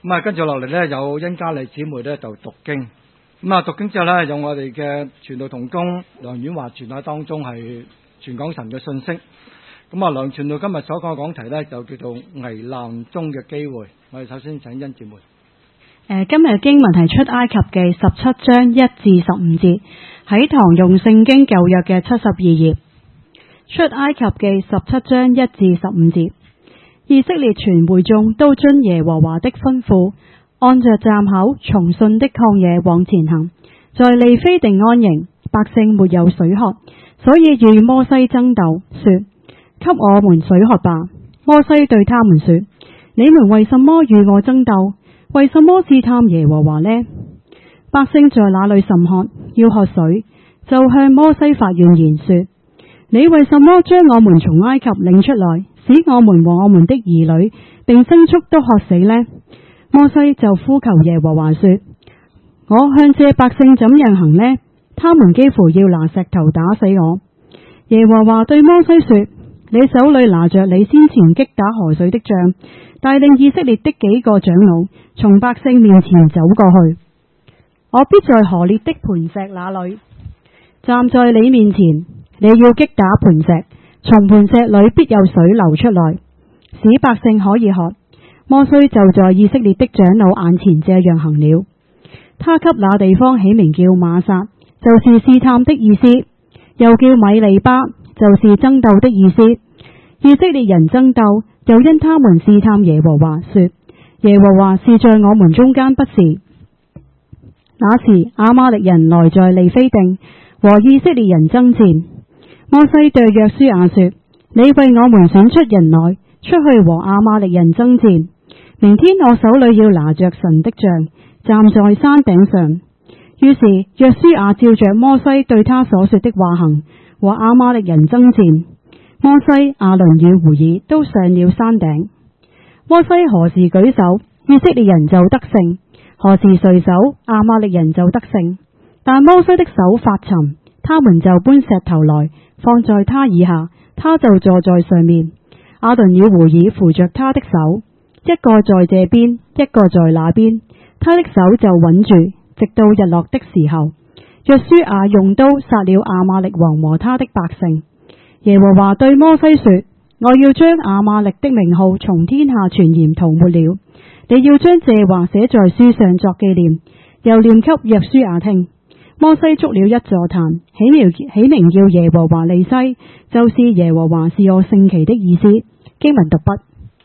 咁啊，跟住落嚟咧，有殷嘉麗姊妹咧就讀經。咁啊，讀經之後咧，有我哋嘅傳道同工梁婉華傳喺當中係傳講神嘅信息。咁啊，梁傳道今日所講嘅講題咧就叫做危難中嘅機會。我哋首先請殷姊妹。 今日嘅經文係出埃及記17章1至15節，喺堂用聖經舊約嘅72頁。出埃及記17章1至15節，以色列全會眾都遵耶和華的吩咐，按着站口從汛的曠野往前行，在利非定安營，百姓沒有水喝，所以與摩西爭鬥，說：給我們水喝吧。摩西對他們說：你們為什麼與我爭鬥？為什麼試探耶和華呢？百姓在那裏甚渴，要喝水，就向摩西發怨言說：你為什麼將我們從埃及領出來，使我們和我們的兒女並牲畜都渴死呢？摩西就呼求耶和華說：我向這百姓怎樣行呢？他們幾乎要拿石頭打死我。耶和華對摩西說：你手裏拿着你先前擊打河水的杖，帶領以色列的幾個長老從百姓面前走過去。我必在河烈的磐石那裏站在你面前，你要擊打磐石，從磐石裏必有水流出來，使百姓可以喝。摩西就在以色列的長老眼前這樣行了。他給那地方起名叫瑪撒，就是試探的意思，又叫米利巴，就是爭鬥的意思。以色列人爭鬥，又因他們試探耶和華，說：耶和華是在我們中間不是。那時亞瑪力人來在利非定和以色列人爭戰。摩西對約書亞說：你為我們選出人來，出去和亞瑪力人爭戰。明天我手裏要拿着神的杖，站在山頂上。於是約書亞照着摩西對他所說的話行，和亞瑪力人爭戰。摩西、亞倫與胡爾都上了山頂。摩西何時舉手，以色列人就得勝；何時垂手，亞瑪力人就得勝。但摩西的手發沉，他們就搬石頭來放在他以下，他就坐在上面。亞倫與胡爾扶着他的手，一個在這邊，一個在那邊，他的手就穩住，直到日落的時候。約書亞用刀殺了亞瑪力王和他的百姓。耶和華對摩西說：我要將亞瑪力的名號從天下全然塗抹了。你要將這話寫在書上作紀念，又念給約書亞聽。摩西築了一座壇，起名叫耶和華尼西，就是耶和華是我聖旗的意思。經文讀畢。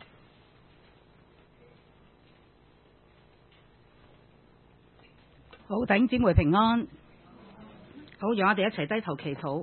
好，弟兄姊妹平安。好，讓我哋一齊低頭祈禱。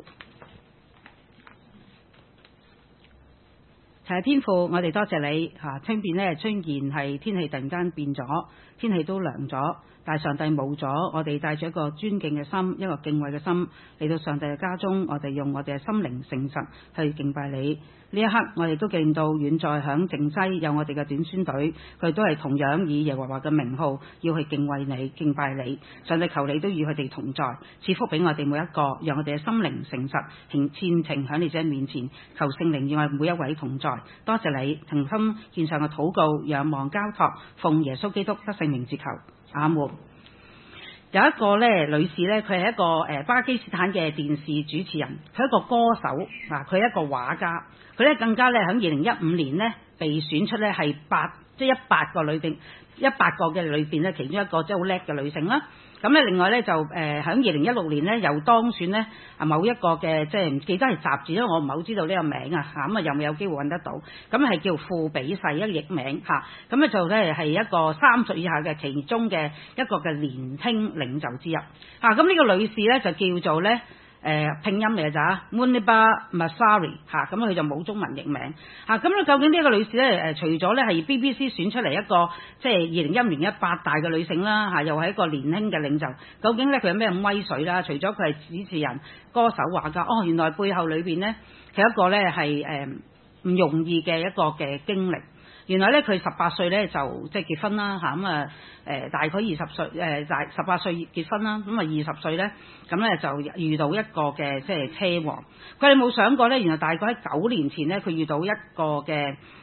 係天父，我哋多謝你吓。出邊呢，雖然係天氣突然間變咗，天氣都涼咗，但係上帝冇咗，我哋帶住一個尊敬嘅心，一個敬畏嘅心嚟到上帝嘅家中，我哋用我哋嘅心靈誠實去敬拜你。呢一刻我哋都見到遠在響靜西有我哋嘅短宣隊，佢都係同樣以耶和華嘅名號要去敬畏你、敬拜你。上帝求你都與佢哋同在，賜福俾我哋每一個，讓我哋嘅心靈誠實虔誠響你者面前，求聖靈與我哋每一位同在。多謝你，誠心獻上嘅禱告，仰望交託，奉耶穌基督得聖名之求，阿門。有一個女士佢係一個巴基斯坦嘅電視主持人，佢係一個歌手啊，佢係一個畫家，佢更加喺2015年被選出係100個嘅裏邊其中一個即係好叻嘅女性啦。咁另外就喺2016年又當選某一個嘅即係唔記得係雜誌，因為我唔係好知道呢個名啊嚇，咁有冇有機會揾得到？咁係叫富比世，一個譯名嚇。咁就係一個30以下嘅其中嘅一個嘅年輕領袖之一嚇。咁呢個女士就叫做拼音嚟咋 Muniba Masari 嚇，咁佢就冇中文譯名嚇。咁究竟呢個女士除咗係 BBC 選出嚟一個即係2015年100大嘅女性啦嚇，又係一個年輕嘅領袖，究竟佢有咩咁威水啦？除咗佢係主持人、歌手、畫家，原來背後裏邊佢一個係唔容易嘅一個嘅經歷。原來佢18歲就即係結婚啦嚇，咁大概20歲18歲結婚啦，咁20歲咁就遇到一個嘅即係車禍。佢哋冇想過原來大概喺9年前佢遇到一個嘅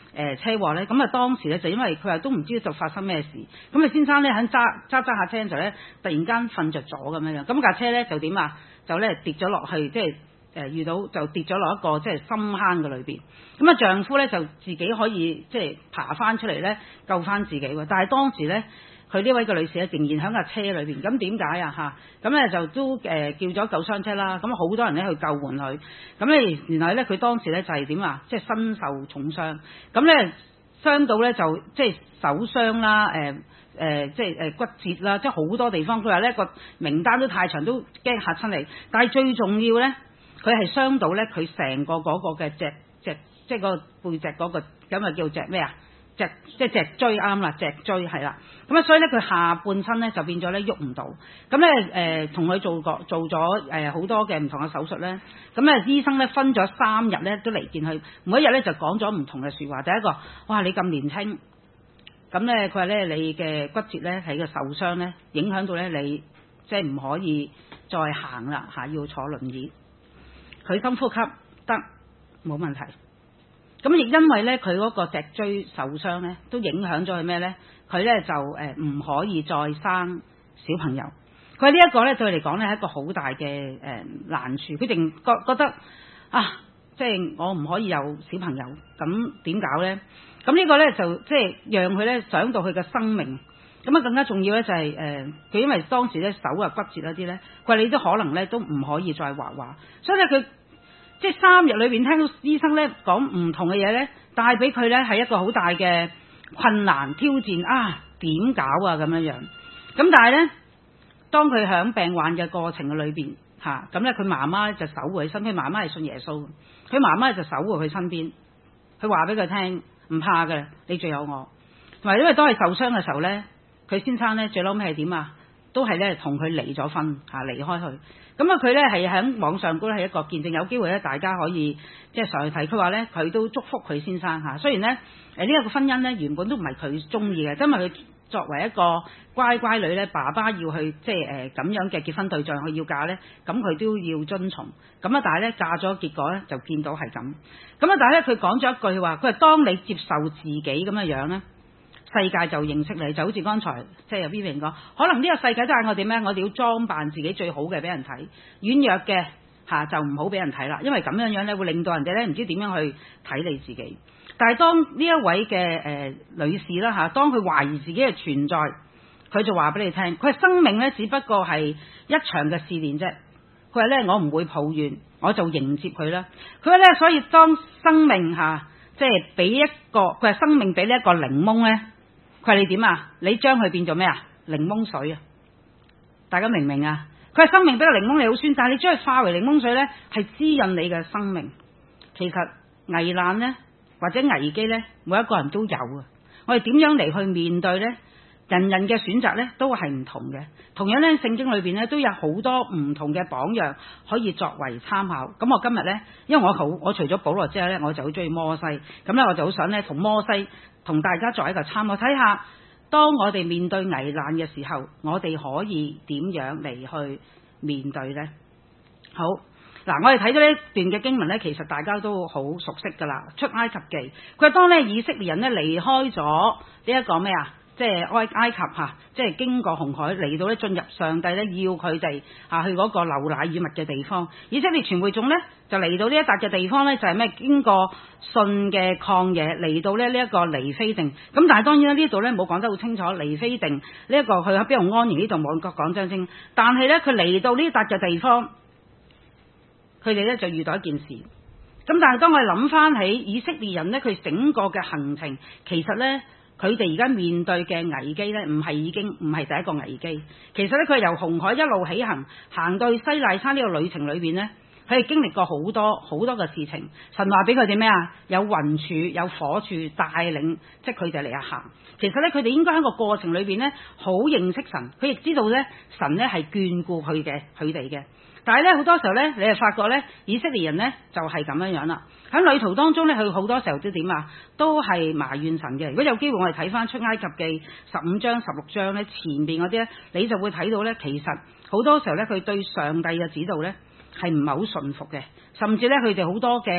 車禍咧，咁啊當時咧就因為佢話都唔知道就發生咩事，咁啊先生咧喺揸下車嘅時候咧，突然間瞓着咗咁樣，咁架車咧就點啊？就咧跌咗落去，即係遇到就跌咗落一個即係深坑嘅裏邊。咁啊丈夫咧就自己可以即係爬翻出嚟咧救翻自己喎，但係當時咧佢呢位嘅女士咧仍然喺架車裏邊。咁點解啊嚇？咁咧就都叫咗救傷車啦。咁好多人咧去救援佢。咁咧原來咧佢當時咧就係點啊？即係身受重傷。咁咧傷到咧就即係手傷啦，即係骨折啦，即係好多地方。佢話咧個名單都太長，都驚嚇親你。但係最重要咧，佢係傷到咧佢成個嗰個嘅脊即係個背脊嗰個咁啊叫脊咩啊？即係脊椎啱啦，脊椎係啦。咁啊，所以咧佢下半身咧就變咗咧喐唔到。咁咧同佢做咗好多嘅唔同嘅手術咧。咁咧醫生咧分咗3日咧都嚟見佢，每一日咧就講咗唔同嘅説話。第一個，哇你咁年輕，咁咧佢話咧你嘅骨折咧係個受傷咧，影響到咧你即係唔可以再行啦嚇，要坐輪椅。佢深呼吸得冇問題。咁亦因為咧佢嗰個脊椎受傷咧，都影響咗佢咩咧？佢咧就唔可以再生小朋友。佢呢一個咧對佢嚟講咧係一個好大嘅難處。佢定覺得啊，即係我唔可以有小朋友，咁點搞咧？咁呢個咧就即係讓佢咧想到佢嘅生命。咁啊更加重要咧就係佢因為當時咧手啊骨折一啲咧，佢話你都可能咧都唔可以再畫畫，所以咧佢。即係3日裏邊聽到醫生咧講唔同嘅嘢咧，帶俾佢咧係一個好大嘅困難挑戰啊！點搞啊咁樣樣？咁但係咧，當佢喺病患嘅過程嘅裏邊嚇，咁咧佢媽媽就守護佢身邊。媽媽係信耶穌，佢媽媽就守護佢身邊。佢話俾佢聽唔怕嘅，你仲有我。同埋因為當係受傷嘅時候咧，佢先生咧最嬲尾係點啊？都係咧同佢離咗婚嚇，離開佢。咁啊，佢咧係喺網上高係一個見證，有機會咧大家可以即係上去睇。佢話咧佢都祝福佢先生嚇，雖然咧呢一個婚姻咧原本都唔係佢中意嘅，因為佢作為一個乖乖女咧，爸爸要去即係咁樣嘅結婚對象，佢要嫁咧，咁佢都要遵從。咁啊，但係咧嫁咗，結果咧就見到係咁。咁啊，但係咧佢講咗一句話，佢話當你接受自己咁嘅樣咧，世界就認識你。就好似剛才即係 Vivian 講，可能呢個世界都係我哋咩？我哋要裝扮自己最好嘅俾人睇，軟弱嘅就唔好俾人睇啦。因為咁樣樣咧會令到人哋咧唔知點樣去睇你自己。但係當呢一位嘅女士啦當佢懷疑自己嘅存在，佢就話俾你聽，佢生命咧只不過係一場嘅試煉啫。佢話咧我唔會抱怨，我就迎接佢啦。佢話咧，所以當生命即係俾一個，佢話生命俾呢一個檸檬咧。佢話你點啊？你將佢變做咩啊？檸檬水啊！大家明唔明啊？佢話生命俾個檸檬你好酸，但係你將佢化為檸檬水咧，係滋潤你嘅生命。其實危難咧或者危機咧，每一個人都有啊。我哋點樣嚟去面對咧？人人嘅選擇咧都係唔同嘅。同樣咧，聖經裏邊咧都有好多唔同嘅榜樣可以作為參考。咁我今日咧，因為我除咗保羅之外咧，我就好中意摩西。咁咧我就好想咧同摩西同大家作為一個參考，睇下當我哋面對危難嘅時候，我哋可以點樣嚟去面對呢？好嗱，我哋睇咗呢一段嘅經文咧，其實大家都好熟悉噶啦。出埃及記，佢話當咧以色列人咧離開咗呢一個咩啊？即係埃及即係經過紅海嚟到咧，進入上帝咧要佢哋去嗰個流奶與蜜嘅地方。以色列全會眾咧就嚟到呢一笪嘅地方咧，就係咩？經過信嘅曠野嚟到咧呢一個尼非定。咁但係當然呢度咧冇講得好清楚，尼非定呢一個佢喺邊度安營，呢度冇講真清。但係咧佢嚟到呢笪嘅地方，佢哋咧就遇到一件事。咁但係當我哋諗翻起以色列人咧，佢整個嘅行程，其實咧。佢哋而家面對嘅危機咧，唔係第一個危機。其實咧，佢係由紅海一路起行，行到去西奈山呢個旅程裏邊咧，佢哋經歷過好多嘅事情。神話俾佢哋咩啊？有雲柱、有火柱帶領，即係佢哋嚟行。其實咧，佢哋應該喺個過程裏邊咧，好認識神。佢亦知道咧，神咧係眷顧佢哋嘅。但係咧，好多時候咧，你係發覺咧，以色列人咧就係咁樣啦。喺旅途當中咧，佢好多時候都點啊？都係埋怨神嘅。如果有機會，我哋睇翻出埃及記15章、16章咧，前邊嗰啲咧，你就會睇到咧，其實好多時候咧，佢對上帝嘅指導咧係唔係好順服嘅，甚至咧佢哋好多嘅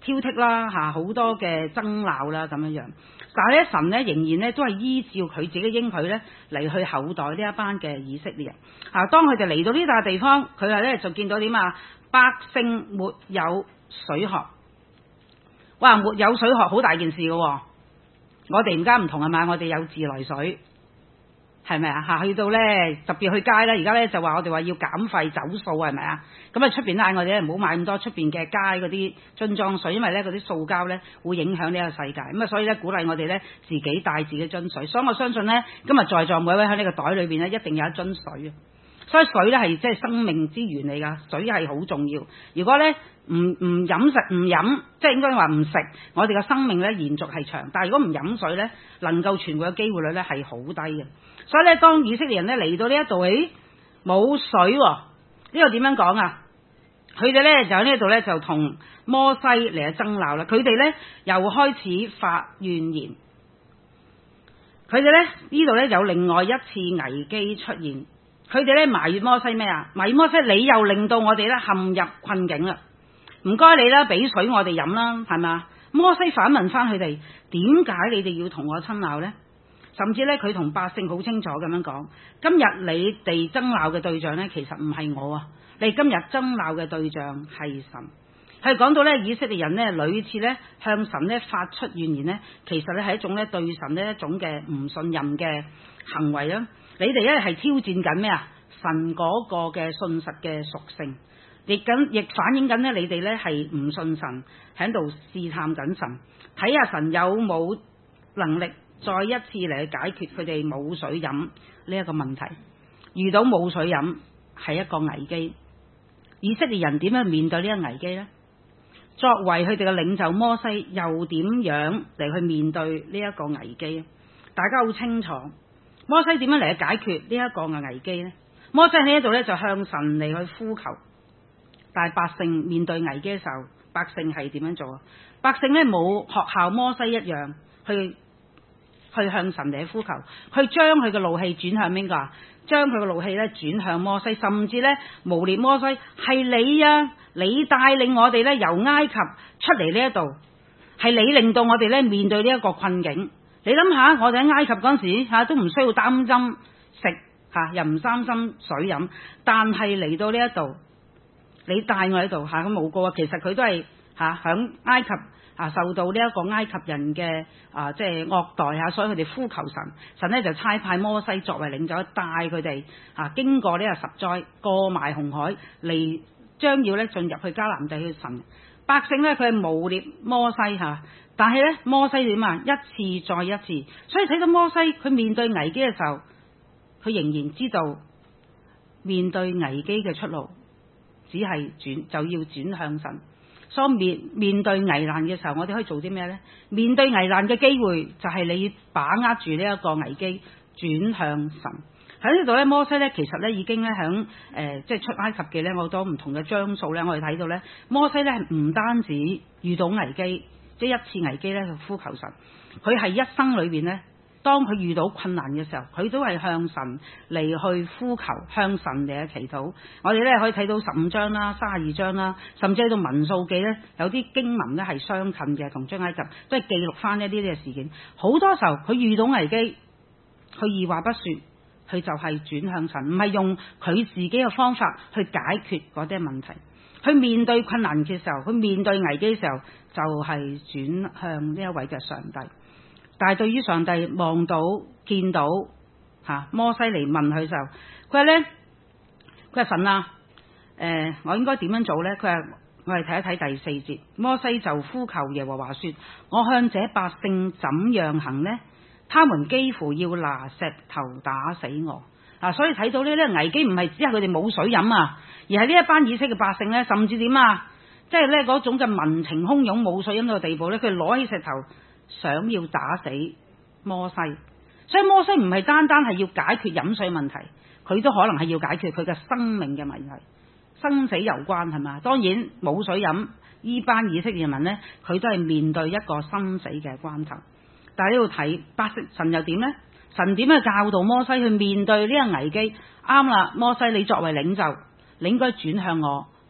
挑剔啦好多嘅爭鬧啦咁樣。但係咧神咧仍然咧都係依照佢自己應許咧嚟去厚待呢一班嘅以色列人。當佢哋嚟到呢笪地方，佢係咧就見到點啊？百姓沒有水喝。哇！沒有水喝好大件事嘅喎。我哋而家唔同係嘛？我哋有自來水。係咪啊？去到咧特別去街咧，而家咧就話我哋話要減費走數係咪啊？咁啊出邊咧嗌我哋咧唔好買咁多出邊嘅街嗰啲樽裝水，因為咧嗰啲塑膠咧會影響呢個世界。咁啊所以咧鼓勵我哋咧自己帶自己樽水。所以我相信咧今日在座每位喺呢個袋裏邊咧一定有一樽水啊！所以水咧係即係生命之源嚟㗎，水係好重要。如果咧唔飲食唔飲，即係應該話唔食，我哋嘅生命咧延續係長。但係如果唔飲水咧，能夠存活嘅機會率咧係好低嘅。所以咧，當以色列人咧嚟到呢一度，冇水喎，呢個點樣講啊？佢哋咧就喺呢度咧就同摩西嚟爭鬧啦。佢哋咧又開始發怨言。佢哋咧呢度咧有另外一次危機出現。佢哋咧埋怨摩西咩啊？埋怨摩西，你又令到我哋咧陷入困境啦！唔該你啦，俾水我哋飲啦，係嘛？摩西反問翻佢哋：點解你哋要同我爭鬧呢？甚至咧，佢同百姓好清楚咁樣講：今日你哋爭鬧嘅對象咧，其實唔係我啊！你今日爭鬧嘅對象係神。係講到咧，以色列人咧屢次咧向神咧發出怨言咧，其實咧係一種咧對神呢一種嘅唔信任嘅行為啦。你哋咧係挑戰緊咩啊？神嗰個嘅信實嘅屬性，亦反映緊咧你哋咧係唔信神，喺度試探緊神，睇下神有冇能力再一次嚟解決佢哋冇水飲呢一個問題。遇到冇水飲係一個危機，以色列人點樣面對呢個危機呢？作為佢哋嘅領袖摩西又點樣嚟去面對呢一個危機？大家好清楚。摩西點樣嚟去解決呢一個嘅危機呢？摩西喺呢度咧就向神嚟去呼求，但係百姓面對危機嘅時候，百姓係點樣做啊？百姓咧冇學效摩西一樣去向神嚟去呼求，去將佢嘅怒氣轉向邊個啊？將佢嘅怒氣咧轉向摩西，甚至咧誣衊摩西，係你啊！你帶領我哋咧由埃及出嚟呢一度，係你令到我哋咧面對呢一個困境。你諗下，我哋喺埃及嗰陣時都唔需要擔心食又唔擔心水飲，但係嚟到呢一度，你帶我喺度咁冇過啊！其實佢都係響埃及受到呢一個埃及人嘅即係惡待所以佢哋呼求神，神咧就差派摩西作為領袖，帶佢哋經過呢個十災，過埋紅海嚟，將要咧進入去迦南地去神。百姓咧佢係誣衊摩西但係咧摩西點啊？一次再一次，所以睇到摩西佢面對危機嘅時候，佢仍然知道面對危機嘅出路只係就要轉向神。所以面對危難嘅時候，我哋可以做啲咩呢？面對危難嘅機會就係你要把握住呢一個危機，轉向神。喺呢度咧，摩西咧其實咧已經咧響即係出埃及記咧好多唔同嘅章數咧，我哋睇到咧摩西咧係唔單止遇到危機，即係一次危機咧去呼求神，佢係一生裏邊咧，當佢遇到困難嘅時候，佢都係向神嚟去呼求，向神嚟去祈禱。我哋咧可以睇到15章啦、32章啦，甚至喺到民數記咧，有啲經文咧係相近嘅，同出埃及都係記錄翻一啲嘅事件。好多時候佢遇到危機，佢二話不說，佢就係轉向神，唔係用佢自己嘅方法去解決嗰啲問題。佢面對困難嘅時候，佢面對危機嘅時候，就係轉向呢一位嘅上帝。但係對於上帝望到見到摩西嚟問佢嘅時候，佢話神啊，我應該點樣做呢？佢話我哋睇一睇第4節，摩西就呼求耶和華說：我向這百姓怎樣行呢？他們幾乎要拿石頭打死我。所以睇到呢啲危機唔係只係佢哋冇水飲而係呢一班以色列嘅百姓呢，甚至點即係呢嗰種嘅民情洶湧冇水飲到嘅地步呢，佢攞起石頭想要打死摩西。所以摩西唔係單單係要解決飲水問題，佢都可能係要解決佢嘅生命嘅問題，生死攸關係嘛。當然冇水飲，呢班以色列人呢，佢都係面對一個生死嘅關頭。但係呢度睇百姓，神又點呢？神點去教導摩西去面對呢個危機？啱啦，摩西你作為領袖，你應該轉向我，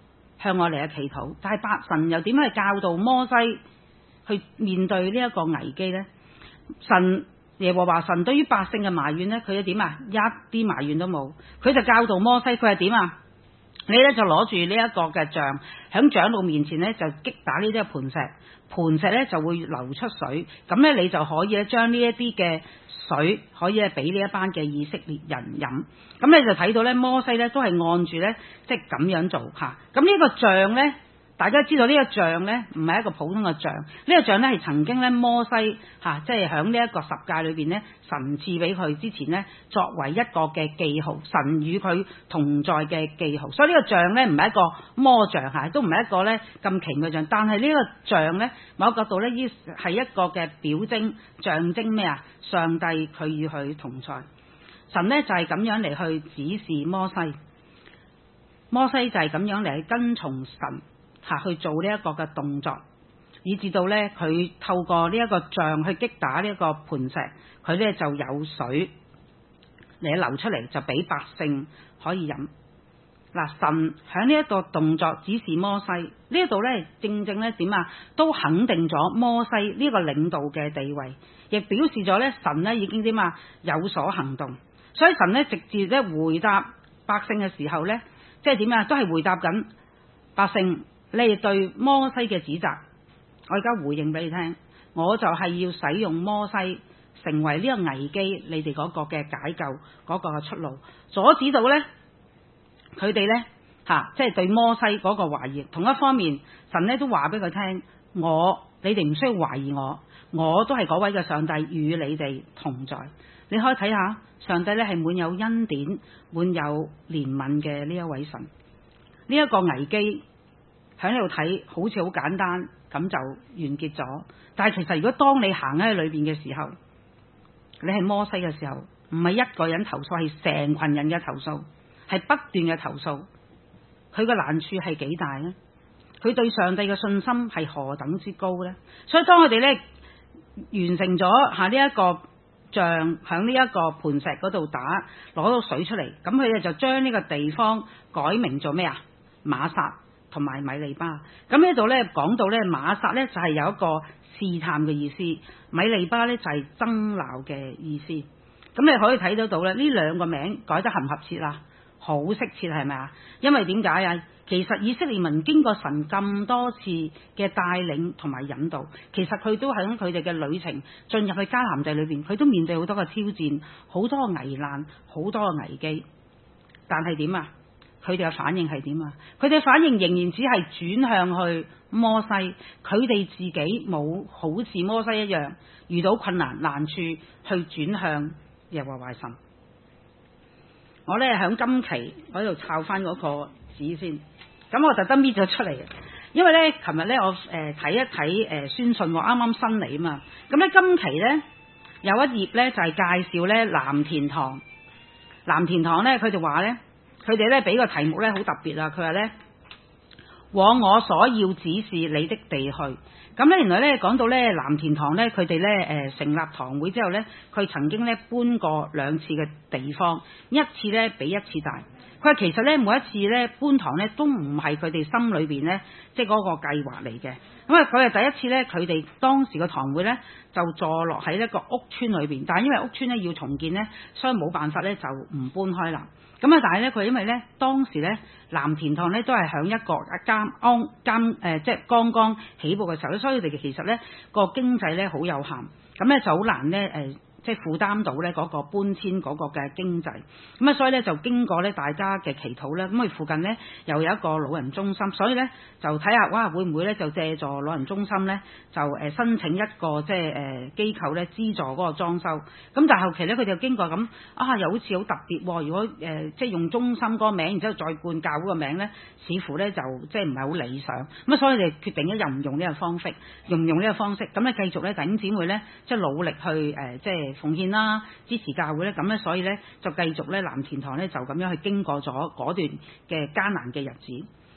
向我嚟嘅祈禱。但係神又點樣去教導摩西去面對呢一個危機呢？耶和華神對於百姓嘅埋怨呢，佢又點啊？一啲埋怨都冇，佢就教導摩西，佢係點啊？你咧就攞住呢一個嘅杖，喺長老面前咧就擊打呢啲磐石，磐石咧就會流出水，咁咧你就可以咧將呢一啲嘅水可以咧俾呢一班嘅以色列人飲。咁你就睇到咧摩西咧都係按住咧即係咁樣做嚇。咁呢個杖咧，大家知道呢個杖咧唔係一個普通嘅杖，呢個杖咧係曾經咧摩西即係喺呢一個十誡裏邊咧神賜俾佢之前咧作為一個嘅記號，神與佢同在嘅記號。所以呢個杖咧唔係一個魔杖嚇，都唔係一個咧咁勁嘅杖，但係呢個杖咧某個角度咧依係一個嘅表徵象徵咩啊？上帝佢與佢同在，神咧就係咁樣嚟去指示摩西，摩西就係咁樣嚟去跟從神去做呢一個嘅動作，以至到咧佢透過呢一個杖去擊打呢一個磐石，佢咧就有水嚟流出嚟，就俾百姓可以飲。嗱，神喺呢一個動作指示摩西呢一度咧，正正咧點啊，都肯定咗摩西呢個領導嘅地位，亦表示咗咧神咧已經點啊有所行動。所以神咧直接咧回答百姓嘅時候咧，即係點啊，都係回答緊百姓你哋對摩西嘅指責。我而家回應俾你聽，我就係要使用摩西成為呢個危機你哋嗰個嘅解救嗰個嘅出路，阻止到咧佢哋咧即係對摩西嗰個懷疑。同一方面，神咧都話俾佢聽，你哋唔需要懷疑我都係嗰位嘅上帝與你哋同在。你可以睇下上帝咧係滿有恩典、滿有憐憫嘅呢一位神。呢一個危機喺呢度睇好似好簡單，咁就完結咗。但係其實如果當你行喺裏邊嘅時候，你係摩西嘅時候，唔係一個人投訴，係成群人嘅投訴，係不斷嘅投訴。佢嘅難處係幾大呢？佢對上帝嘅信心係何等之高呢？所以當佢哋咧完成咗呢一個杖喺呢一個磐石嗰度打，攞到水出嚟，咁佢哋就將呢個地方改名做咩啊？瑪撒同埋米利巴。咁呢度咧講到咧瑪撒咧就係有一個試探嘅意思，米利巴咧就係爭鬧嘅意思。咁你可以睇得到咧呢兩個名改得合唔合切啊？好適切係咪啊？因為點解啊？其實以色列民經過神咁多次嘅帶領同埋引導，其實佢都喺佢哋嘅旅程進入去迦南地裏邊，佢都面對好多嘅挑戰，好多嘅危難，好多嘅危機。但係點啊？佢哋嘅反應係點啊？佢哋反應仍然只係轉向去摩西，佢哋自己冇好似摩西一樣遇到困難難處去轉向耶和華神。我咧喺今期嗰度抄翻嗰個紙先，咁我特登搣咗出嚟，因為咧琴日咧我睇一睇宣信，我啱啱新嚟啊嘛。咁咧今期咧有一頁咧就係介紹咧藍田堂咧，佢就話咧佢哋咧俾個題目咧好特別啊。佢話咧往我所要指示你的地去。咁咧原來咧講到咧藍田堂咧，佢哋咧成立堂會之後咧，佢曾經咧搬過2次嘅地方，一次咧比一次大。佢話其實咧每一次咧搬堂咧都唔係佢哋心裏邊咧即係嗰個計劃嚟嘅。咁啊佢係第一次咧，佢哋當時個堂會咧就坐落喺一個屋村裏邊，但係因為屋村咧要重建咧，所以冇辦法咧就唔搬開啦。咁啊但係咧佢因為咧當時咧藍田堂咧都係響一個即係剛剛起步嘅時候咧，所以佢哋其實咧個經濟咧好有限，咁咧就好難咧即係負擔到咧嗰個搬遷嗰個嘅經濟。咁啊所以咧就經過咧大家嘅祈禱咧，咁佢附近咧又有一個老人中心，所以咧就睇下哇會唔會咧就借助老人中心咧就申請一個即係機構咧資助嗰個裝修。咁但係後期咧佢哋經過咁又好似好特別喎。如果即係用中心嗰個名，然之後再冠教會個名咧，似乎咧就即係唔係好理想。咁啊所以佢哋決定咧又唔用呢個方式，用呢個方式，咁咧繼續咧弟兄姊妹咧即係努力去即係奉獻啦，支持教會咧，咁咧所以咧就繼續咧藍田堂咧就咁樣去經過咗嗰段嘅艱難嘅日子。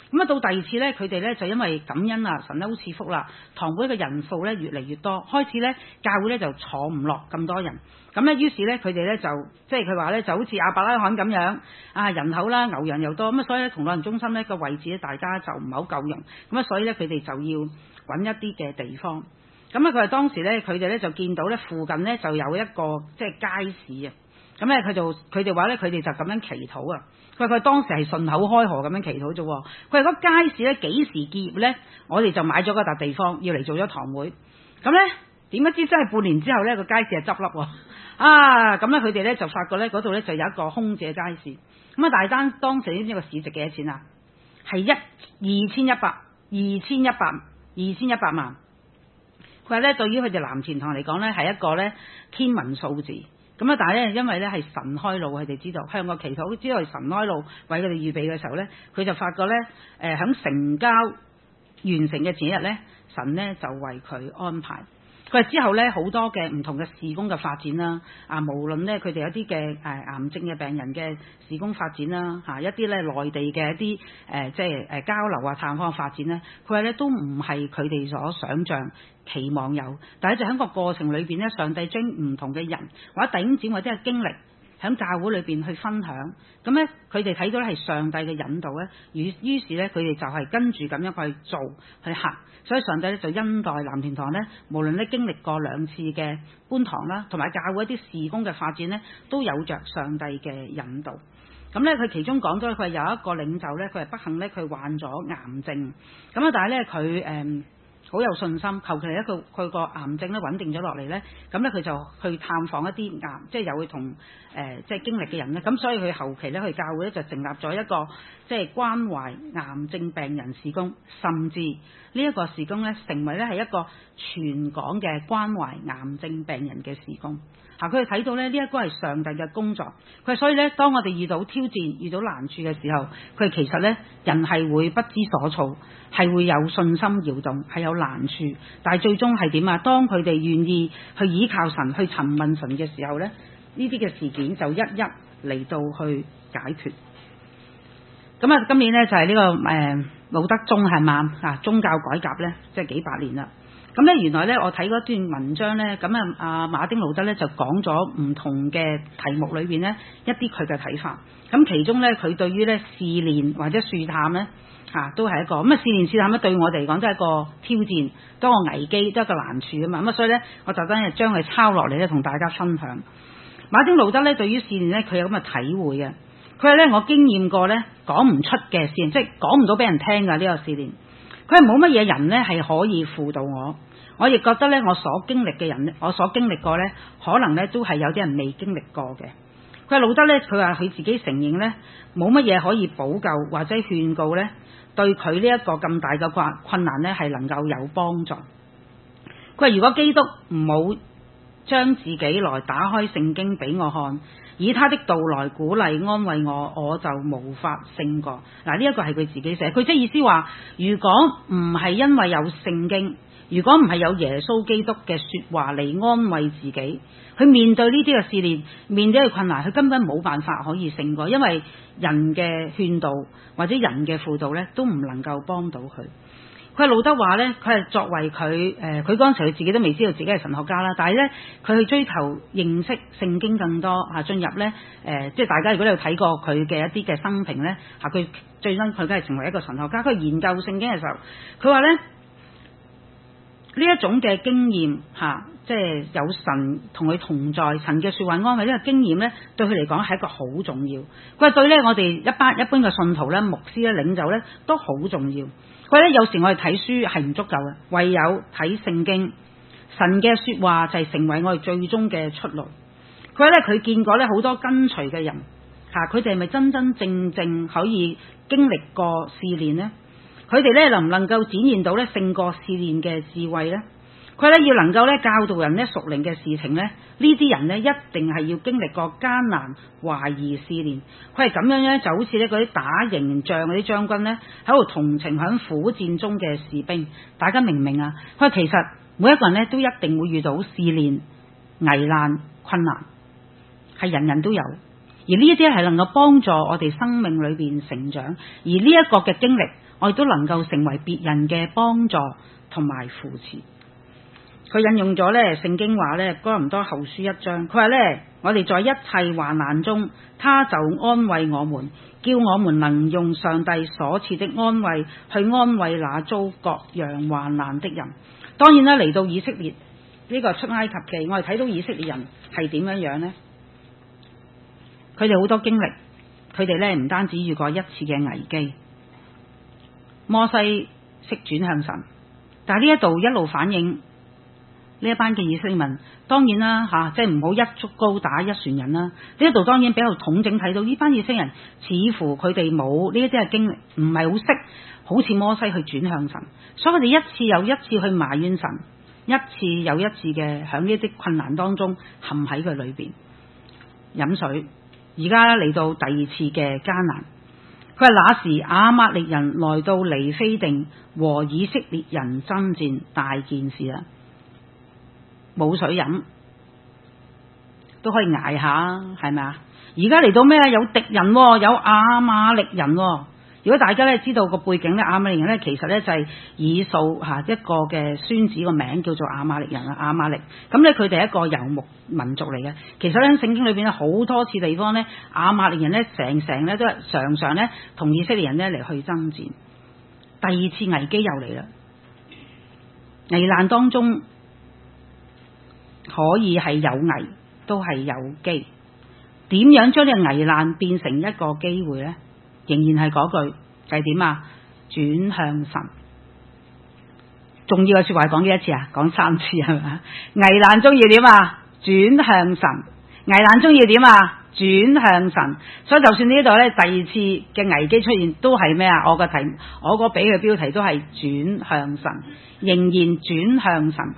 咁啊到第二次咧，佢哋咧就因為感恩啊，神咧好賜福啦，堂會嘅人數咧越嚟越多，開始咧教會咧就坐唔落咁多人，咁咧於是咧佢哋咧就即係佢話咧就好似亞伯拉罕咁樣啊，人口啦牛羊又多，咁啊所以咧同老人中心咧個位置咧大家就唔係好夠用，咁啊所以咧佢哋就要揾一啲嘅地方。咁啊佢哋當時咧佢哋咧就見到咧附近咧就有一個即係街市啊，咁咧佢哋話咧佢哋就咁樣祈禱啊。佢當時係順口開河咁樣祈禱啫。佢話嗰街市咧幾時結業咧？我哋就買咗嗰笪地方要嚟做咗堂會。咁咧點不知真係半年之後咧個街市係執笠喎。啊咁咧佢哋咧就發覺咧嗰度咧就有一個空置嘅街市。咁啊大單當時呢個市值幾多錢啊？係2100萬。佢話咧對於佢哋藍田堂嚟講咧係一個咧天文數字。咁啊！但係咧，因為咧係神開路，佢哋知道向個祈禱，知道係神開路為佢哋預備嘅時候咧，佢就發覺咧，喺成交完成嘅前一日咧，神咧就為佢安排。佢話之後咧好多嘅唔同嘅事工嘅發展啦，啊，無論咧佢哋有啲嘅癌症嘅病人嘅事工發展啦，嚇一啲咧內地嘅一啲即係交流啊探訪嘅發展咧，佢話咧都唔係佢哋所想像期望有，但係就喺個過程裏邊咧，上帝將唔同嘅人或者弟兄姊妹或者係經歷喺教會裏邊去分享，咁咧佢哋睇到咧係上帝嘅引導咧，於是咧佢哋就係跟住咁樣去做去行，所以上帝咧就恩待藍田堂咧，無論咧經歷過2次嘅搬堂啦，同埋教會一啲事工嘅發展咧，都有着上帝嘅引導。咁咧佢其中講咗佢係有一個領袖咧，佢係不幸咧佢患咗癌症，咁啊但係咧佢好有信心，求其咧佢個癌症咧穩定咗落嚟咧，咁咧佢就去探訪一啲癌，即係有會同即係經歷嘅人咧，咁所以佢後期咧去教會咧就成立咗一個即係關懷癌症病人事工，甚至呢一個事工咧成為咧係一個全港嘅關懷癌症病人嘅事工。佢哋睇到咧呢一個係上帝嘅工作，佢所以咧當我哋遇到挑戰、遇到難處嘅時候，佢其實咧人係會不知所措，係會有信心搖動，係有難處，但係最終係點啊？當佢哋願意去倚靠神、去尋問神嘅時候咧，呢啲嘅事件就一一嚟到去解決。咁啊，今年咧就係呢個路德宗係嘛啊宗教改革咧，即係幾百年啦。咁咧原來咧我睇嗰段文章咧，咁啊馬丁路德咧就講咗唔同嘅題目裏邊咧一啲佢嘅睇法。咁其中咧佢對於咧試煉或者試探咧都係一個咁啊試煉試探咧對我哋嚟講都係一個挑戰，都係一個危機，都係一個難處啊嘛。咁啊所以咧我就真係將佢抄落嚟咧同大家分享。馬丁路德咧對於試煉咧佢有咁嘅體會嘅。佢話咧我經驗過咧講唔出嘅試煉，即係講唔到俾人聽㗎呢個試煉。佢係冇乜嘢人咧係可以輔導我亦覺得咧我所經歷嘅人，我所經歷過咧，可能咧都係有啲人未經歷過嘅。佢話路德咧，佢話佢自己承認咧，冇乜嘢可以補救或者勸告咧，對佢呢一個咁大嘅困難咧係能夠有幫助。佢話如果基督唔好將自己來打開聖經俾我看，以他的道來鼓勵安慰我，我就無法勝過。嗱，呢一個係佢自己寫，佢即係意思話，如果唔係因為有聖經，如果唔係有耶穌基督嘅說話嚟安慰自己，去面對呢啲嘅試煉，面對嘅困難，佢根本冇辦法可以勝過，因為人嘅勸導或者人嘅輔導咧，都唔能夠幫到佢。佢係路德話咧，佢係作為佢嗰陣時佢自己都未知道自己係神學家啦，但係咧佢去追求認識聖經更多進入咧即係大家如果你有睇過佢嘅一啲嘅生平咧佢最終佢梗係成為一個神學家。佢研究聖經嘅時候，佢話咧呢一種嘅經驗即係有神同佢同在，神嘅說話安慰呢個經驗咧，對佢嚟講係一個好重要。佢話對咧我哋一般嘅信徒咧、牧師咧、領袖咧都好重要。佢話咧有時我哋睇書係唔足夠嘅，唯有睇聖經，神嘅說話就係成為我哋最終嘅出路。佢話咧佢見過咧好多跟隨嘅人佢哋係咪真真正正可以經歷過試煉呢？佢哋咧能唔能夠展現到咧勝過試煉嘅智慧呢？佢咧要能夠咧教導人咧屬靈嘅事情咧，呢啲人咧一定係要經歷過艱難、懷疑、試煉。佢係咁樣咧，就好似咧嗰啲打贏仗嗰啲將軍咧，喺度同情響苦戰中嘅士兵。大家明唔明啊？佢話其實每一個人咧都一定會遇到試煉、危難、困難，係人人都有。 而呢一啲係能夠幫助我哋生命裏邊成長，而呢一個嘅經歷，我亦都能夠成為別人嘅幫助同埋扶持。佢引用咗咧聖經話咧哥林多後書1章，佢話咧我哋在一切患難中，他就安慰我們，叫我們能用上帝所賜的安慰去安慰那遭各樣患難的人。當然啦，嚟到以色列呢個出埃及記，我哋睇到以色列人係點樣樣呢？佢哋好多經歷，佢哋咧唔單止遇過一次嘅危機。摩西識轉向神，但係呢一度一路反映呢一班嘅以色列民，當然啦即係唔好一竹篙打一船人啦。呢一度當然比較統整睇到呢班以色列人，似乎佢哋冇呢一啲嘅經歷，唔係好識好似摩西去轉向神，所以佢哋一次又一次去埋怨神，一次又一次嘅喺呢啲困難當中陷喺佢裏邊飲水。而家嚟到第二次嘅艱難，佢話那時亞瑪力人來到尼非定和以色列人爭戰，大件事啦，冇水飲都可以捱下，係咪啊？而家嚟到咩？有敵人，有亞瑪力人。如果大家咧知道個背景咧，亞瑪力人咧其實咧就係以掃一個嘅孫子個名叫做亞瑪力人啊，亞瑪力。咁咧佢哋係一個遊牧民族嚟嘅。其實咧聖經裏邊咧好多次地方咧，亞瑪力人咧成咧都係常咧同以色列人咧嚟去爭戰。第二次危機又嚟啦，危難當中可以係有危，都係有機。點樣將呢個危難變成一個機會呢？仍然係嗰句，就係點啊？轉向神。重要嘅說話講幾多次啊？講3次係咪？危難中要點啊？轉向神。危難中要點啊？轉向神。所以就算呢度咧，第二次嘅危機出現，都係咩啊？我個俾嘅標題都係轉向神，仍然轉向神。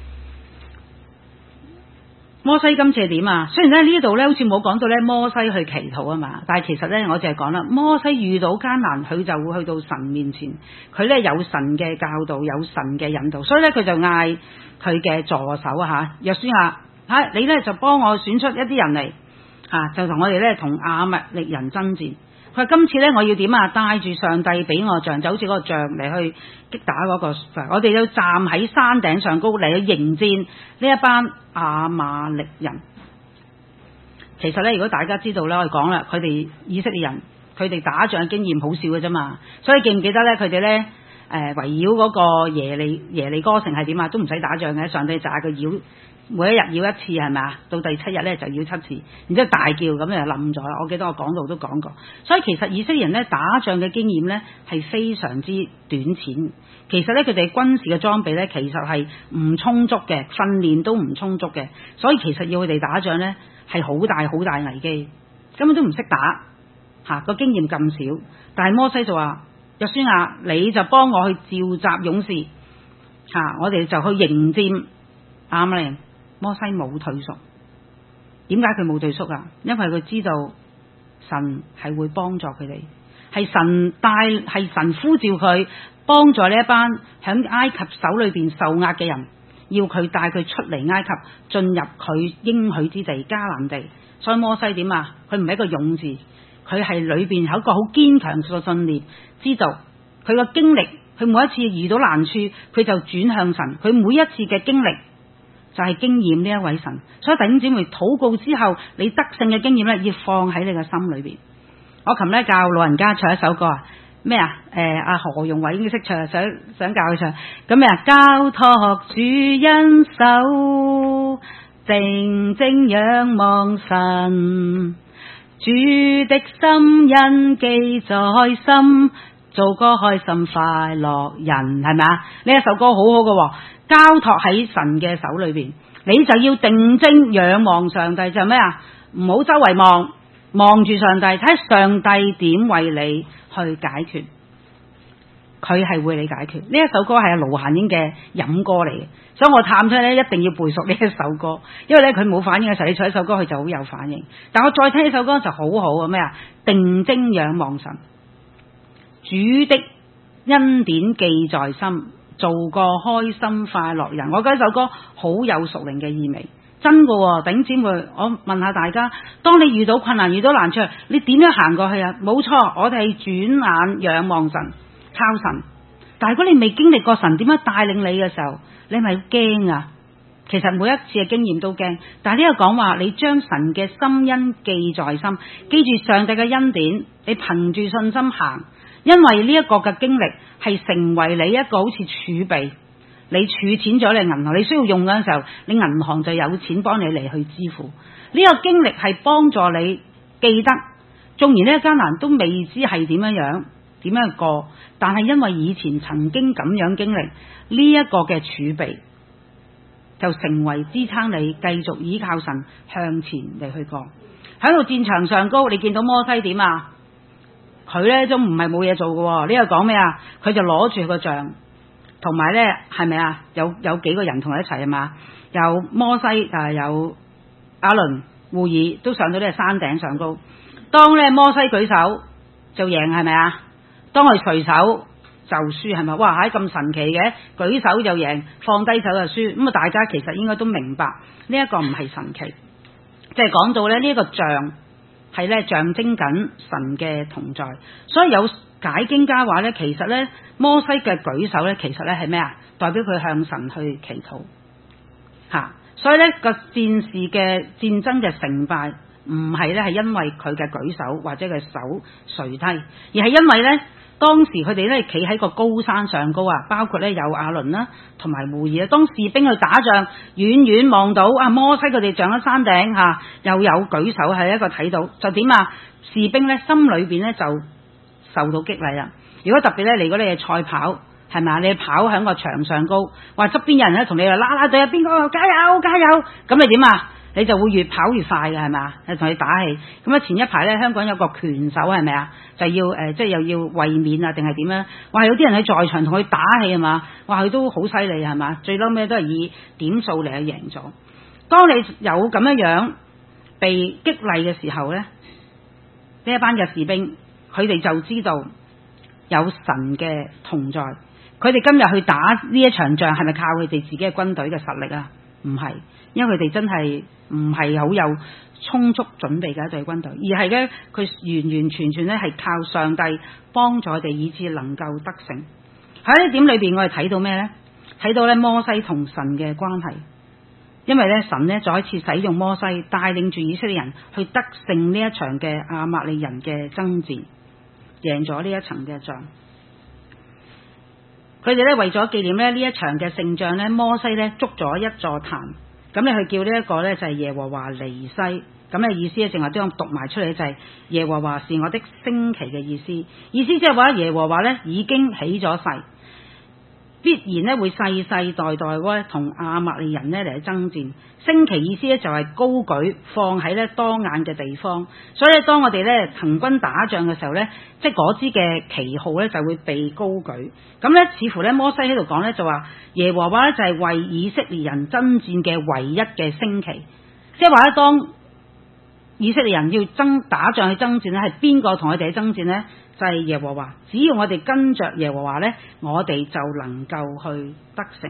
摩西今次係點啊？雖然咧呢度咧好似冇講到咧摩西去祈禱啊嘛，但係其實咧我就係講啦，摩西遇到艱難，佢就會去到神面前，佢咧有神嘅教導，有神嘅引導，所以咧佢就嗌佢嘅助手約書亞，你咧就幫我選出一啲人嚟，就同我哋咧同亞瑪力人爭戰。佢話今次咧我要點啊？帶住上帝俾我杖，就好似嗰個杖嚟去擊打嗰個，我哋要站喺山頂上高嚟去迎戰呢一班亞瑪力人。其實咧，如果大家知道咧，我哋講啦，佢哋以色列人，佢哋打仗嘅經驗好少嘅啫嘛。所以記唔記得咧？佢哋咧圍繞嗰個耶利哥城係點啊？都唔使打仗嘅，上帝就係佢繞。每一日繞一次係咪啊？到第7日咧就繞7次，然之後大叫咁就冧咗啦。我記得我講到都講過，所以其實以色列人咧打仗嘅經驗咧係非常之短淺。其實咧佢哋軍事嘅裝備咧其實係唔充足嘅，訓練都唔充足嘅，所以其實要佢哋打仗咧係好大好大危機，根本都唔識打個經驗咁少。但係摩西就話：約書亞，你就幫我去召集勇士我哋就去迎戰亞瑪力人。摩西冇退縮，點解佢冇退縮啊？因為佢知道神係會幫助佢哋，係神呼召佢幫助呢一班喺埃及手裏邊受壓嘅人，要佢帶佢出嚟埃及，進入佢應許之地迦南地。所以摩西點啊？佢唔係一個勇字，佢係裏邊有一個好堅強嘅信念，知道佢個經歷，佢每一次遇到難處，佢就轉向神，佢每一次嘅經歷就係經驗呢一位神。所以弟兄姊妹，禱告之後你得勝嘅經驗咧，要放喺你嘅心裏邊。我琴日教老人家唱一首歌咩啊？阿何容偉應該識唱，想教佢唱咁咩啊？交託主恩手，靜靜仰望神，主的心印記在心，做個開心快樂人，係咪啊？呢一首歌好好嘅，交託喺神嘅手裏邊，你就要定睛仰望上帝，就係咩啊？唔好周圍望住上帝，睇上帝點為你去解決，佢係為你解決。呢一首歌係阿盧嫻英嘅飲歌嚟嘅，所以我探出咧一定要背熟呢一首歌，因為咧佢冇反應嘅時候，你唱一首歌佢就好有反應。但我再聽呢首歌就好好啊！咩啊？定睛仰望神，主的恩典記在心，做個開心快樂人。我覺得呢首歌好有屬靈嘅意味， 真㗎喎，弟兄姊妹，我問下大家，當你遇到困難、遇到難處，你點樣行過去啊？冇錯，我哋係轉眼仰望神，靠神。但係如果你未經歷過神點樣帶領你嘅時候，你咪驚啊！其實每一次嘅經驗都驚，但係呢個講話，你將神嘅深恩記在心，記住上帝嘅恩典，你憑住信心行，因為呢一個嘅經歷係成為你一個好似儲備，你儲錢咗你銀行，你需要用嗰陣時候，你銀行就有錢幫你嚟去支付。呢個經歷係幫助你記得，縱然呢個艱難都未知係點樣過，但係因為以前曾經咁樣經歷，呢一個嘅儲備就成為支撐你繼續依靠神向前嚟去過。喺度戰場上高，你見到摩西點啊？佢呢都唔係冇嘢做嘅。呢個講咩啊？佢就攞住個杖，同埋呢係咪啊？有幾個人同佢一齊啊嘛？有摩西有亞倫、戶珥都上到呢個山頂上高。當呢摩西舉手就贏，係咪啊？當佢垂手就輸，係咪？哇！係咁神奇嘅，舉手就贏，放低手就輸。咁啊，大家其實應該都明白呢一個唔係神奇，即係講到咧呢一個杖係咧象徵緊神嘅同在。所以有解經家話咧，其實咧摩西嘅舉手咧，其實咧係咩啊？代表佢向神去祈禱嚇。所以咧個戰士嘅戰爭嘅成敗唔係咧係因為佢嘅舉手或者佢手垂低，而係因為咧。當時佢哋咧企喺個高山上高啊，包括咧有亞倫啦，同埋戶珥啊。當士兵去打仗，遠遠望到啊摩西佢哋上咗山頂嚇，又有舉手係一個睇到，就點啊？士兵咧心裏邊咧就受到激勵啦。如果特別咧，如果你係賽跑，係咪啊？你跑喺個場上高，話側邊有人咧同你話啦啦隊啊，邊個加油加油，咁你點啊？你就會越跑越快嘅，係咪啊？同你打氣。咁啊，前一排咧，香港有個拳手係咪啊？就要即係又要衛冕啊，定係點樣？哇！有啲人喺在場同佢打氣係嘛？哇！佢都好犀利係嘛？最嬲尾都係以點數嚟去贏咗。當你有咁樣被激勵嘅時候咧，呢一班嘅士兵佢哋就知道有神嘅同在。佢哋今日去打呢一場仗係咪靠佢哋自己嘅軍隊嘅實力啊？唔係，因為佢哋真係唔係好有充足準備嘅一隊軍隊，而係咧佢完完全全咧係靠上帝幫助佢哋，以致能夠得勝。喺呢點裏邊，我哋睇到咩咧？睇到咧摩西同神嘅關係，因為咧神咧再一次使用摩西帶領住以色列人去得勝呢一場嘅亞瑪利人嘅爭戰，贏咗呢一場嘅仗。佢哋咧為咗紀念咧呢一場嘅勝仗咧，摩西咧築咗一座壇，咁咧佢叫呢一個咧就係耶和華尼西，咁嘅意思咧淨係將讀埋出嚟，就係耶和華是我的升旗嘅意思，意思即係話耶和華咧已經起咗誓，必然咧會世世代代咧同亞瑪利人咧嚟爭戰。升旗意思咧就係高舉放喺咧當眼嘅地方，所以當我哋咧行軍打仗嘅時候咧，即係嗰支嘅旗號咧就會被高舉。咁咧似乎咧摩西喺度講咧就話耶和華咧就係為以色列人爭戰嘅唯一嘅升旗，即係話咧當以色列人要打仗去爭戰咧，係邊個同佢哋去爭戰咧？就係耶和華。只要我哋跟着耶和華咧，我哋就能夠去得勝。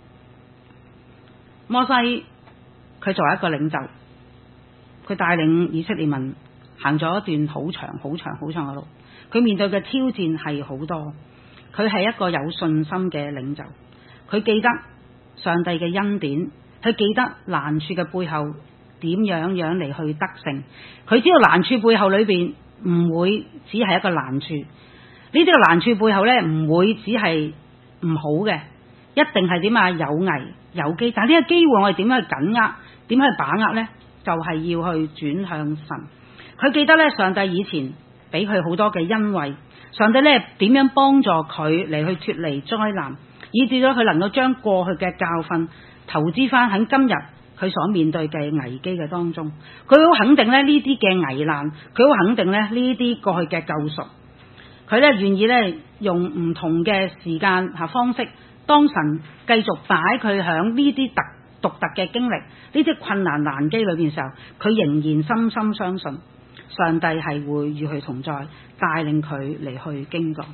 摩西佢作為一個領袖，佢帶領以色列民行咗一段好長好長好長嘅路，佢面對嘅挑戰係好多。佢係一個有信心嘅領袖，佢記得上帝嘅恩典，佢記得難處嘅背後點樣嚟去得勝。佢知道難處背後裏邊唔會只係一個難處，呢啲嘅難處背後咧唔會只係唔好嘅，一定係點啊？有危有機。但係呢個機會我哋點樣去緊握，點樣去把握呢？就係要去轉向神。佢記得咧上帝以前俾佢好多嘅恩惠，上帝咧點樣幫助佢嚟去脫離災難，以至咗佢能夠將過去嘅教訓投資翻喺今日佢所面對嘅危機嘅當中。佢好肯定咧呢啲嘅危難，佢好肯定咧呢啲過去嘅救贖。佢咧願意咧用唔同嘅時間方式，當神繼續擺佢響呢啲獨特嘅經歷，呢啲困難難機裏邊嘅時候，佢仍然深深相信上帝係會與佢同在，帶領佢嚟去經過。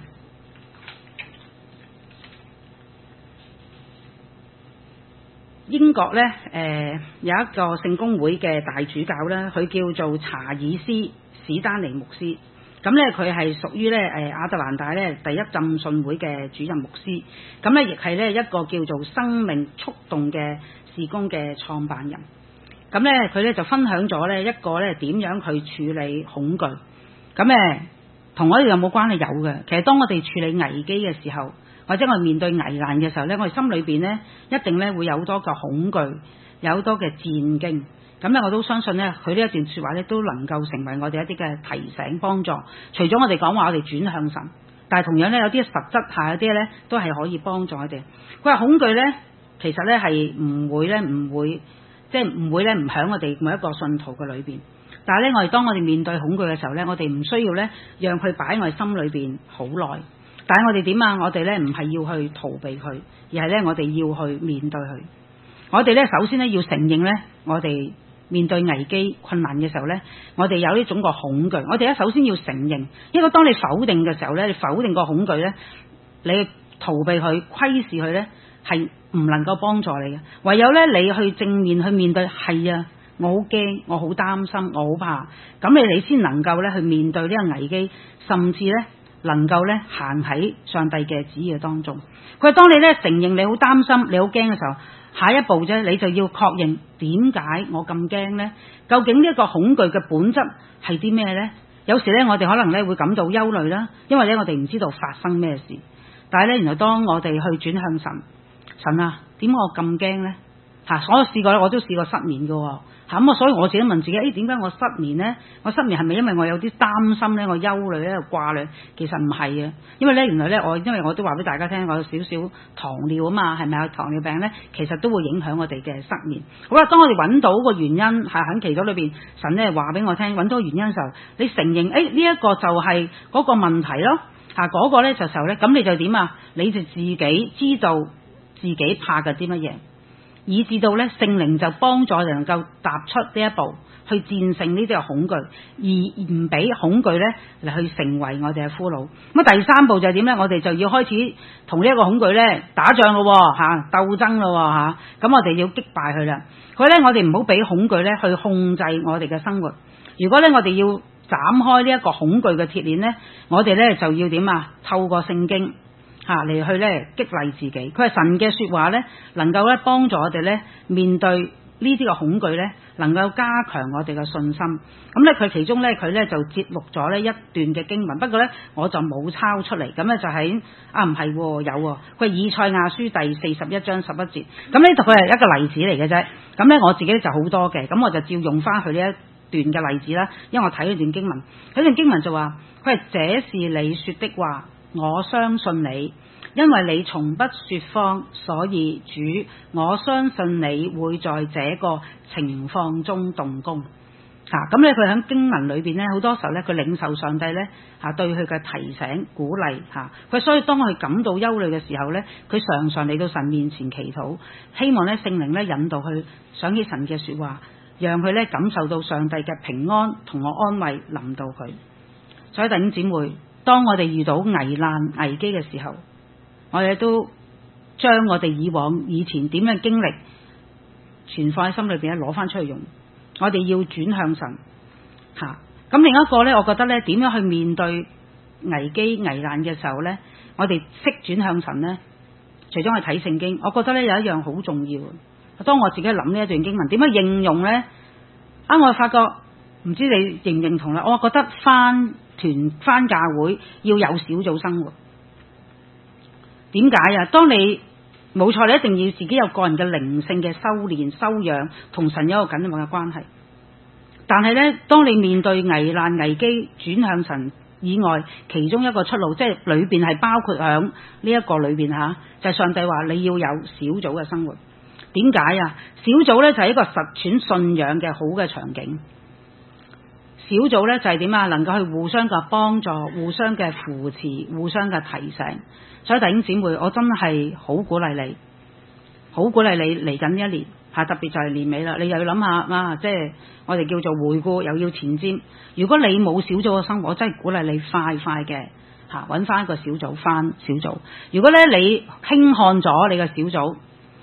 英國咧有一個聖公會嘅大主教咧，佢叫做查爾斯史丹尼牧師。咁咧佢係屬於咧亞特蘭大咧第一浸信會嘅主任牧師。咁咧亦係咧一個叫做生命觸動嘅事工嘅創辦人。咁咧佢咧就分享咗咧一個咧點樣去處理恐懼。咁同我哋有冇關係？有嘅。其實當我哋處理危機嘅時候，或者我哋面對危難嘅時候咧，我哋心裏邊咧一定咧會有好多嘅恐懼，有好多嘅戰驚。咁咧我都相信咧，佢呢一段説話咧都能夠成為我哋一啲嘅提醒幫助。除咗我哋講話我哋轉向神，但係同樣咧有啲實質下有啲咧都係可以幫助我哋。佢話恐懼咧其實咧係唔會咧唔響我哋每一個信徒嘅裏邊。但係咧我哋當我哋面對恐懼嘅時候咧，我哋唔需要咧讓佢擺喺我哋心裏邊好耐。但係我哋點啊？我哋咧唔係要去逃避佢，而係咧我哋要去面對佢。我哋咧首先咧要承認咧，我哋面對危機困難嘅時候咧，我哋有呢種個恐懼。我哋咧首先要承認，因為當你否定嘅時候咧，你否定個恐懼咧，你逃避佢、窺視佢咧，係唔能夠幫助你嘅。唯有咧你去正面去面對，係啊，我好驚，我好擔心，我好怕，咁你先能夠咧去面對呢個危機，甚至咧能夠咧行喺上帝嘅旨意當中。佢話當你咧承認你好擔心、你好驚嘅時候，下一步啫，你就要確認點解我咁驚呢？究竟呢一個恐懼嘅本質係啲咩呢？有時咧我哋可能咧會感到憂慮啦，因為咧我哋唔知道發生咩事。但係咧原來當我哋去轉向神，神啊，點解我咁驚呢？我試過咧，我都試過失眠嘅。咁啊，所以我自己問自己，點解我失眠呢？我失眠係咪因為我有啲擔心呢？我憂慮咧，掛慮？其實唔係啊，因為咧原來咧因為我都話俾大家聽，我有少少糖尿啊嘛，係咪啊？糖尿病咧，其實都會影響我哋嘅失眠。好啦，當我哋揾到個原因係喺祈禱裏邊，神咧話俾我聽，揾到個原因嘅時候，你承認呢一個就係嗰個問題咯。嗰個咧就時候咧，咁你就點啊？你就自己知道自己怕嘅啲乜嘢。以至到咧聖靈就幫助能夠踏出呢一步，去戰勝呢啲嘅恐懼，而唔俾恐懼咧嚟去成為我哋嘅俘虜。咁第三步就係點咧？我哋就要開始同呢一個恐懼咧打仗咯，鬥爭咯，咁我哋要擊敗佢啦。佢咧我哋唔好俾恐懼咧去控制我哋嘅生活。如果咧我哋要斬開呢一個恐懼嘅鐵鏈咧，我哋咧就要點啊？透過聖經嚟去咧激勵自己。佢係神嘅說話咧，能夠咧幫助我哋咧面對呢啲嘅恐懼咧，能夠加強我哋嘅信心。咁咧佢其中咧佢咧就節錄咗呢一段嘅經文，不過咧我就冇抄出嚟。咁咧就喺唔係有佢以賽亞書第41章11節。咁呢度佢係一個例子嚟嘅啫。咁咧我自己就好多嘅，咁我就照用翻佢呢一段嘅例子啦。因為我睇呢段經文，呢段經文就話佢係這是你說的話，我相信你，因為你從不說謊，所以主，我相信你會在這個情況中動工。咁咧佢喺經文裏邊咧，好多時候咧佢領受上帝咧對佢嘅提醒鼓勵佢，所以當佢感到憂慮嘅時候咧，佢常常嚟到神面前祈禱，希望咧聖靈咧引導佢想起神嘅說話，讓佢咧感受到上帝嘅平安同我安慰臨到佢。所以弟兄姊妹，當我哋遇到危難危機嘅時候，我哋都將我哋以前點樣經歷存放喺心裏邊咧，攞翻出去用。我哋要轉向神咁另一個咧，我覺得咧點樣去面對危機危難嘅時候咧，我哋識轉向神咧，除咗去睇聖經，我覺得咧有一樣好重要。當我自己諗呢一段經文點樣應用咧，我發覺唔知你認唔認同啦。我覺得翻教會要有小組生活。點解啊？當你冇錯，你一定要自己有個人嘅靈性嘅修煉修養，同神有一個緊密嘅關係。但係咧，當你面對危難危機轉向神以外，其中一個出路，即係裏邊係包括響呢一個裏邊就係上帝話你要有小組嘅生活。點解啊？小組咧就係一個實踐信仰嘅好嘅場景。小組咧就係點啊？能夠去互相嘅幫助、互相嘅扶持、互相嘅提醒。所以弟兄姊妹，我真係好鼓勵你，好鼓勵你嚟緊一年特別就係年尾啦，你又要諗下即係我哋叫做回顧，又要前瞻。如果你冇小組嘅生活，我真係鼓勵你快嘅揾翻一個小組翻小組。如果咧你輕看咗你嘅小組，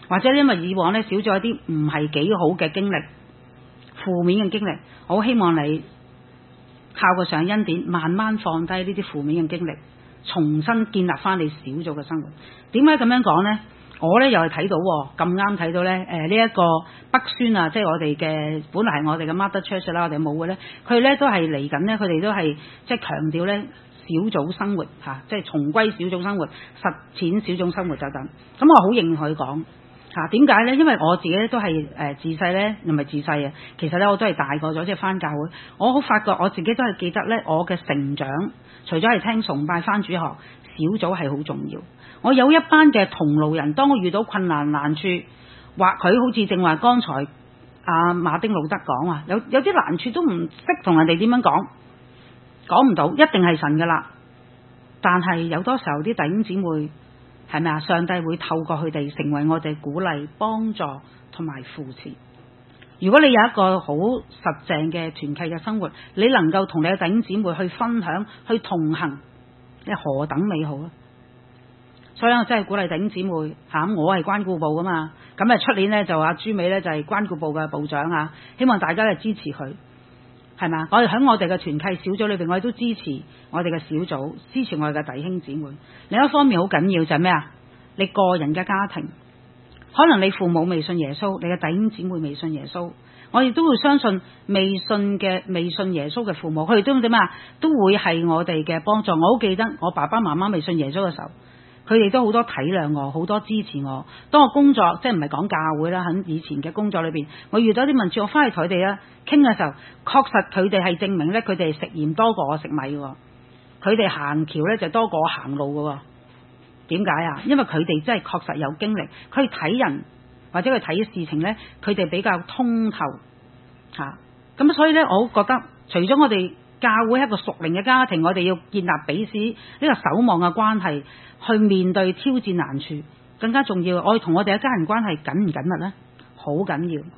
或者因為以往咧少咗一啲唔係幾好嘅經歷，負面嘅經歷，我好希望你靠個上恩典，慢慢放低呢啲負面嘅經歷，重新建立翻你少咗嘅生活。點解咁樣講呢？我咧又係睇到咁啱睇到咧，呢一個北宣啊，即係我哋嘅本來係我哋嘅 Mother Church 啦，我哋冇嘅咧，佢哋咧都係嚟緊咧，佢哋都係即係強調咧小組生活嚇，即係重歸小組生活，實踐小組生活就等。咁我好認佢講嚇，點解咧？因為我自己都係自細咧，又唔係自細啊，其實咧我都係大個咗，即係返教會，我好發覺我自己都係記得咧，我嘅成長除咗係聽崇拜返主學，小組係好重要。我有一班嘅同路人，當我遇到困難難處，或佢好似正話剛才阿馬丁路德講話，有啲難處都唔識同人哋點樣講唔到，一定係神噶啦。但係有多時候啲弟兄姊妹係咪啊？上帝會透過佢哋成為我哋鼓勵、幫助同埋扶持。如果你有一個好實淨嘅團契嘅生活，你能夠同你嘅弟兄姊妹去分享、去同行，你何等美好啊！所以我真係鼓勵弟兄姊妹我係關顧部噶嘛，咁出年呢，就阿朱美呢，就係關顧部嘅部長啊，希望大家咧支持佢，係嘛？我哋喺我哋嘅團契小組裏邊，我哋都支持我哋嘅小組，支持我哋嘅弟兄姊妹。另一方面好緊要就係咩啊？你個人嘅家庭，可能你父母未信耶穌，你嘅弟兄姊妹未信耶穌，我亦都會相信未信耶穌嘅父母，佢哋都點啊？都會係我哋嘅幫助。我好記得我爸爸媽媽未信耶穌嘅時候，佢哋都好多體諒我，好多支持我。當我工作，即係唔係講教會啦，喺以前嘅工作裏邊，我遇到啲問題，我翻去同佢哋傾嘅時候，確實佢哋係證明咧，佢哋食鹽多過我食米喎，佢哋行橋咧就多過我行路嘅喎。點解啊？因為佢哋真係確實有經歷，佢睇人或者佢睇事情咧，佢哋比較通透嚇。咁所以咧，我覺得除咗我哋教會一個屬靈嘅家庭，我哋要建立彼此呢個守望嘅關係，去面對挑戰難處，更加重要。我哋同我哋嘅家人關係緊唔緊密呢？好緊要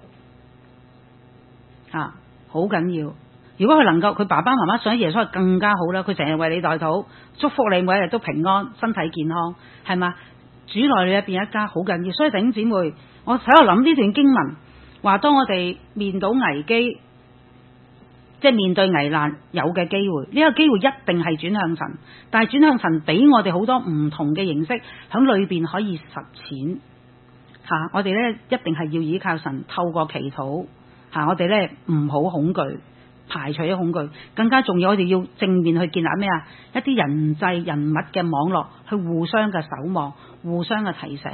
嚇，好緊要。如果佢能夠，佢爸爸媽媽信耶穌係更加好啦。佢成日為你代禱，祝福你每一日都平安、身體健康，係嘛？主內裏邊一家好緊要。所以弟兄姊妹，我喺度諗呢段經文，話當我哋面到危機，即係面對危難有嘅機會，呢個機會一定係轉向神，但係轉向神俾我哋好多唔同嘅形式喺裏邊可以實踐嚇。我哋呢一定係要依靠神，透過祈禱嚇，我哋呢唔好恐懼，排除咗恐懼。更加重要，我哋要正面去建立咩啊？一啲人際人物嘅網絡，去互相嘅守望，互相嘅提醒，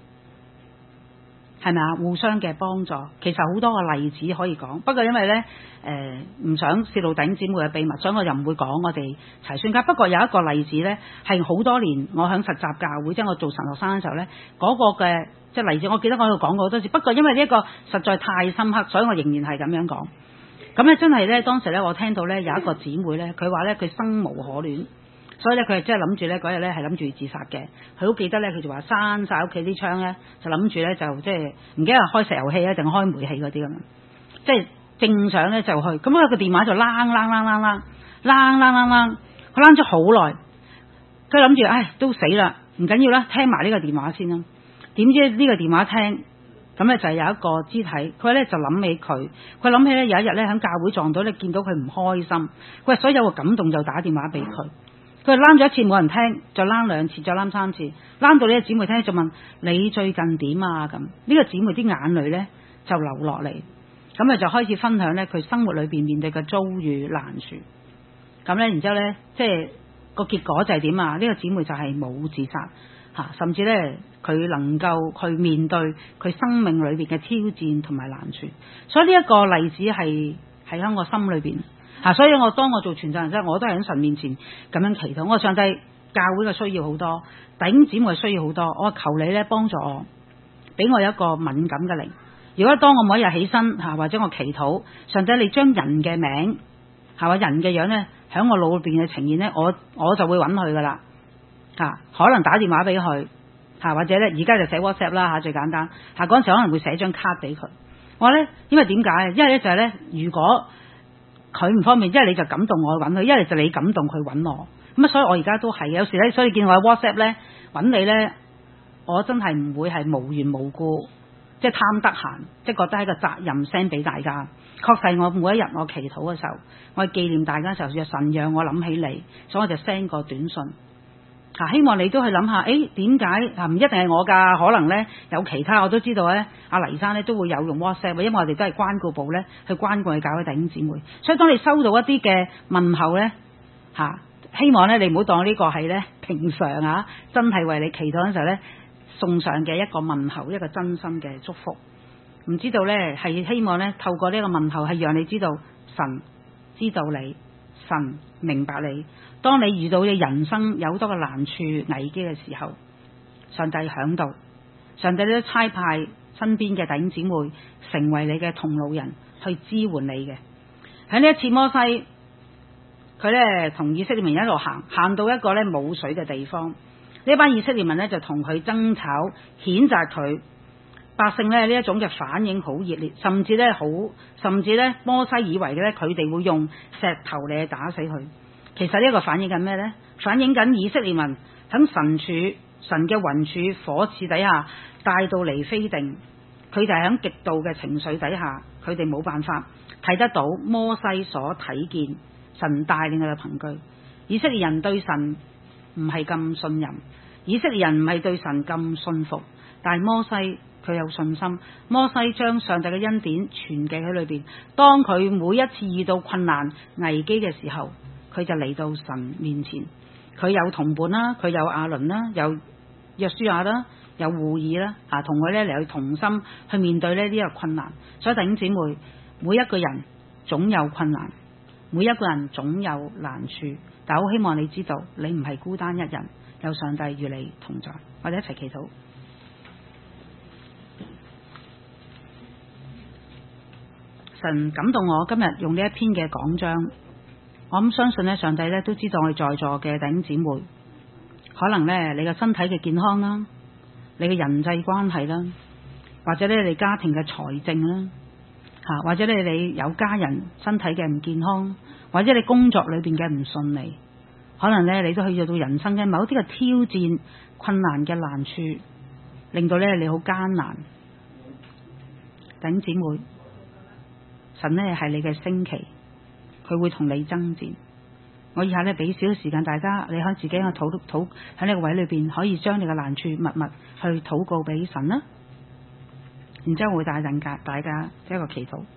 係咪啊？互相嘅幫助，其實好多個例子可以講。不過因為呢，唔想泄露弟兄姊妹嘅秘密，所以我就唔會講我哋齊宣家。不過有一個例子呢，係好多年我喺實習教會，即係我做神學生嘅時候呢，嗰個嘅即係例子，我記得我喺度講過好多次。不過因為呢一個實在太深刻，所以我仍然係咁樣講。咁咧真係咧，當時咧我聽到咧有一個姊妹咧，佢話咧佢生無可戀，所以咧佢係真係諗住咧嗰日咧係諗住自殺嘅。佢好記得咧，佢就話閂晒屋企啲窗咧，就諗住咧就即係唔記得係開石油氣咧定開煤氣嗰啲咁樣，即係正想咧就去。咁佢個電話就啷，佢啷咗好耐，佢諗住唉都死啦，唔緊要啦，聽埋呢個電話先啦。點知呢個電話聽？咁咧就係有一個肢體，佢咧就諗起佢諗起咧有一日咧喺教會撞到咧，見到佢唔開心，佢話所以有個感動就打電話俾佢，佢攬咗一次冇人聽，再攬兩次，再攬三次，攬到呢個姊妹聽就問你最近點啊？咁呢個姊妹啲眼淚咧就流落嚟，咁啊就開始分享咧佢生活裏邊面對嘅遭遇難處，咁咧然之後咧即係個結果就係點啊？呢個姊妹就係冇自殺嚇，甚至咧佢能夠去面對佢生命裏邊嘅挑戰同埋難處，所以呢一個例子係喺我心裏邊嚇，所以當我做傳道人之後，我都係喺神面前咁樣祈禱。我上帝教會嘅需要好多，弟兄姊妹嘅需要好多，我求你咧幫助我，俾我有一個敏感嘅靈。如果當我每一日起身嚇，或者我祈禱，上帝你將人嘅名係話人嘅樣咧喺我腦裏邊嘅呈現咧，我就會揾佢噶啦嚇，可能打電話俾佢。或者咧，而家就寫 WhatsApp 啦嚇，最簡單嚇。嗰陣時可能會寫張卡俾佢。我咧，因為點解？因為咧就係咧，如果佢唔方便，一係你就感動我去揾佢，一係就你感動佢揾我。咁啊，所以我而家都係有時咧，所以見我喺 WhatsApp 咧揾你咧，我真係唔會係無緣無故即係貪得閒，即係覺得係個責任 send 俾大家。確實我每一日我祈禱嘅時候，我紀念大家嘅時候，神讓我諗起你，所以我就 send 個短信。希望你都去諗下，點解唔一定係我㗎？可能呢有其他，我都知道呢。阿黎生呢都會有用 WhatsApp，因為我哋都係關顧部呢去關顧教會弟兄姊妹。所以當你收到一啲嘅問候呢，希望呢你唔好當呢個係呢平常真係為你祈禱嘅時候呢送上嘅一個問候，一個真心嘅祝福。唔知道呢係希望呢透過呢個問候係讓你知道神知道你，神明白你。當你遇到嘅人生有好多嘅難處危機嘅時候，上帝響度，上帝都差派身邊嘅弟兄姊妹成為你嘅同路人去支援你嘅。喺呢一次摩西佢呢同以色列民一路行到一個呢冇水嘅地方，呢班以色列民呢就同佢爭吵譴責佢，百姓呢一種嘅反應好熱烈，甚至呢摩西以為呢佢哋會用石頭嚟打死佢。其實呢一個反映緊咩呢？反映緊以色列民喺神嘅雲柱火柱底下帶到嚟飛定，佢哋係喺極度嘅情緒底下，佢哋冇辦法睇得到摩西所睇見神帶領佢嘅憑據。以色列人對神唔係咁信任，以色列人唔係對神咁信服，但係摩西佢有信心。摩西將上帝嘅恩典存記喺裏邊，當佢每一次遇到困難危機嘅時候，佢就嚟到神面前，佢有同伴啦，佢有亞倫啦，有約書亞啦，有戶珥啦，同佢嚟去同心去面對呢個困難。所以弟兄姊妹，每一個人總有困難，每一個人總有難處，但我希望你知道，你唔係孤單一人，有上帝與你同在。我哋一齊祈禱。神感動我今日用呢一篇嘅講章。我咁相信呢，上帝呢都知道我哋在座嘅弟兄姊妹，可能呢你嘅身體嘅健康啦，你嘅人際關係啦，或者呢你家庭嘅財政啦，或者呢你有家人身體嘅唔健康，或者你工作裏邊嘅唔順利，可能呢你都去到人生嘅某啲嘅挑戰、困難嘅難處，令到呢你好艱難。弟兄姊妹，神呢係你嘅升旗。佢會同你爭戰。我以下呢俾少少時間大家，你喺自己嘅禱喺呢個位裏邊，可以將你嘅難處默默去禱告俾神啦。然之後會帶領大家一個祈禱。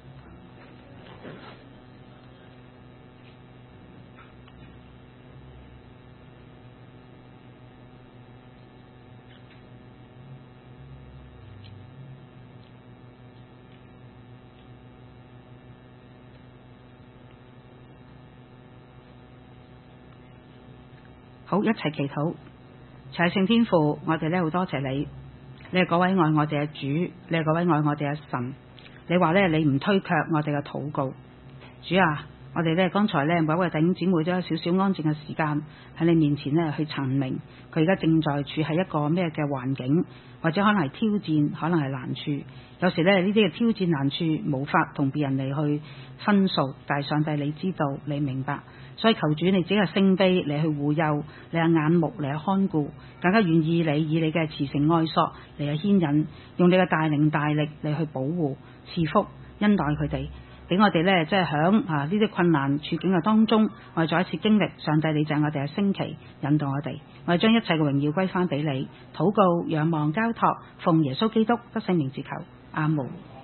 好，一齊祈禱。齊聖天父，我哋呢好多謝你，你係嗰位愛我哋嘅主，你係嗰位愛我哋嘅神。你話呢，你唔推卻我哋嘅禱告。主啊，我哋呢剛才呢每一位弟兄姊妹都有少少安靜嘅時間喺你面前呢去陳明，佢而家正在處喺一個咩嘅環境，或者可能係挑戰，可能係難處。有時呢呢啲嘅挑戰難處無法同別人嚟去分訴，但係上帝你知道，你明白。所以求主你自己嘅聖卑嚟去護佑，你嘅眼目嚟去看顧，更加願意你以你嘅慈繩愛索嚟去牽引，用你嘅大能大力嚟去保護、賜福、恩待佢哋，俾我哋呢，即係響呢啲困難處境嘅當中，我哋再一次經歷上帝你就係我哋嘅升旗，引導我哋，我哋將一切嘅榮耀歸翻俾你，禱告、仰望、交託，奉耶穌基督得聖名字求，阿門。